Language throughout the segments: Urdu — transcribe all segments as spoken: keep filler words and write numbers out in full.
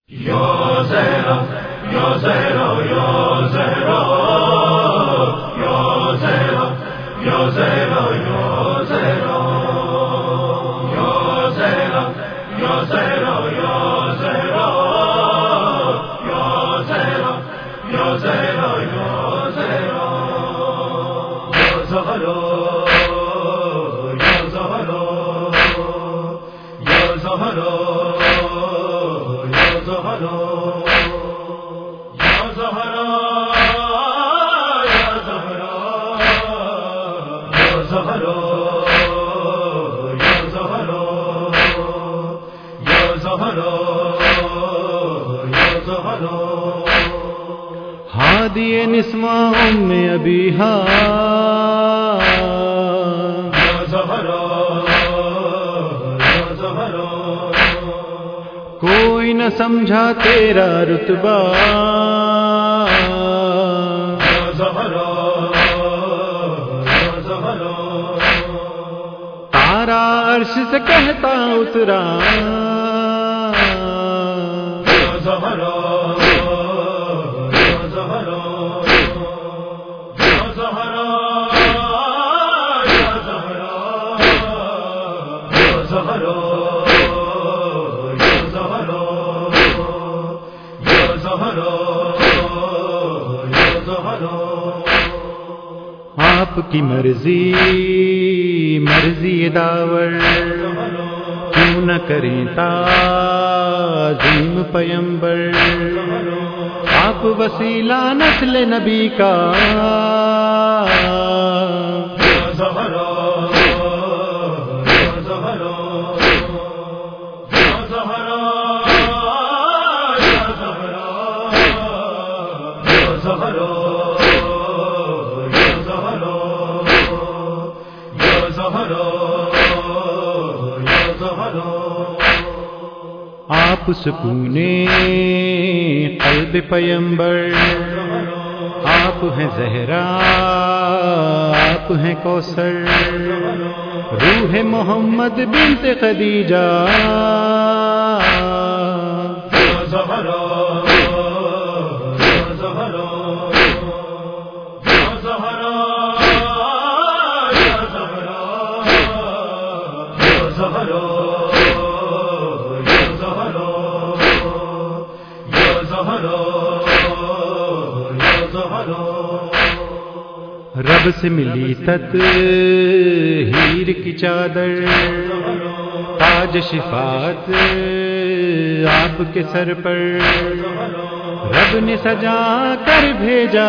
یا زہرا یا زہرا یا زہرا یا زہرا یا زہرا یا زہرا یا زہرا یا زہرا یا زہرا یا زہرا یا زہرا یا زہرا یا زہرا یا زہرا یا زہرا ہادی نسواں ام ابیہا کوئی نہ سمجھا تیرا رتبہ تارا عرش سے کہتا اترا آپ کی مرضی مرضی داور کیوں نہ کریں تعظیم پیمبر آپ وسیلہ نسل نبی کا آپ سکون قلب پیمبر آپ ہیں زہرا آپ ہیں کوثر روح محمد بنت خدیجہ رب سے ملی تت ہیر کی چادر تاج شفاعت آپ کے سر پر رب نے سجا کر بھیجا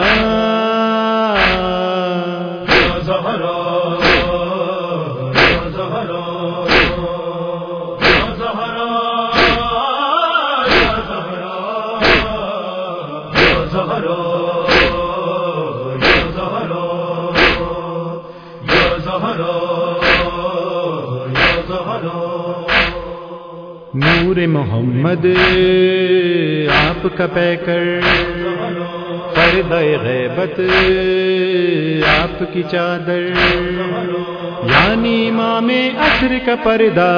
نور محمد آپ کا پیکر پردہ غیبت آپ کی چادر یعنی امام عصر کا پردہ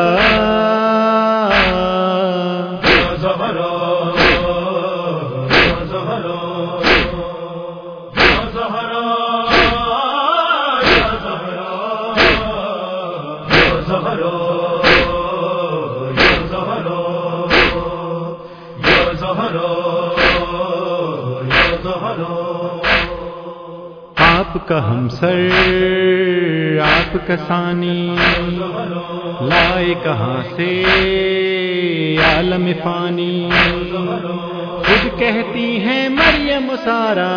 آپ کا ہمسر آپ کا ثانی لائے کہاں سے عالم فانی خود کہتی ہیں مریم سارا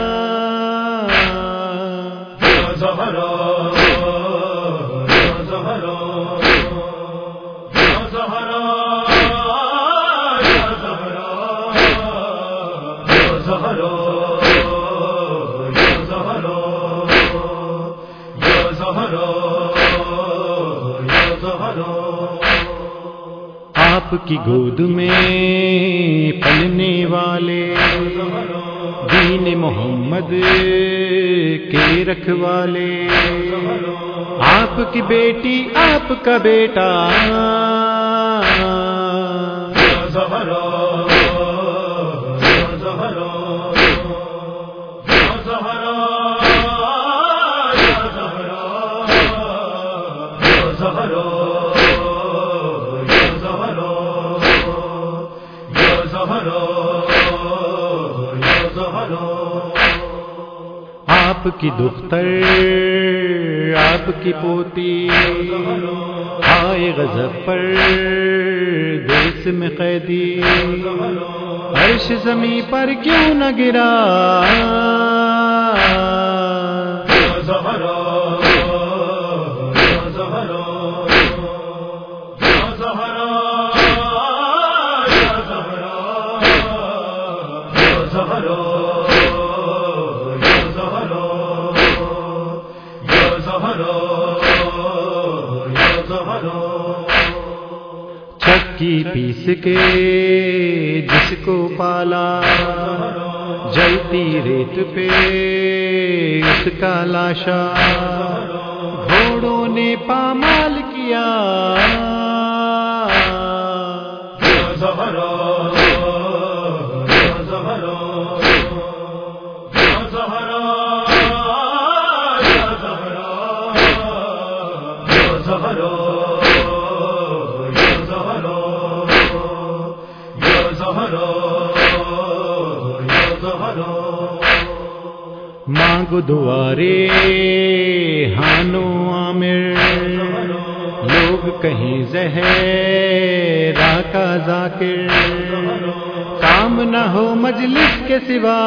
آپ کی گود میں پلنے والے دین محمد کے رکھوالے آپ کی بیٹی آپ کا بیٹا کی دختر آپ کی پوتی ہائے غضب پر دیس میں قیدی عرش زمیں پر کیوں نہ گرا چکی پیس کے جس کو پالا جلتی ریت پہ اس کا لاشا گھوڑوں نے پامال کیا مانگو دوارے ہانو عامر لوگ کہیں زہرا کا ذاکر کام نہ ہو مجلس کے سوا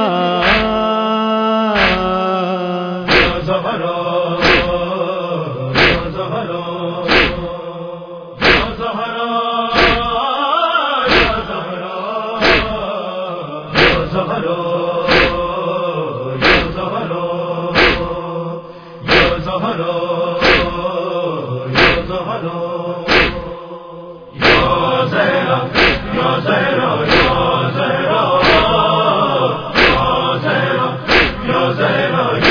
Zehra, ya Zehra, ya Zehra.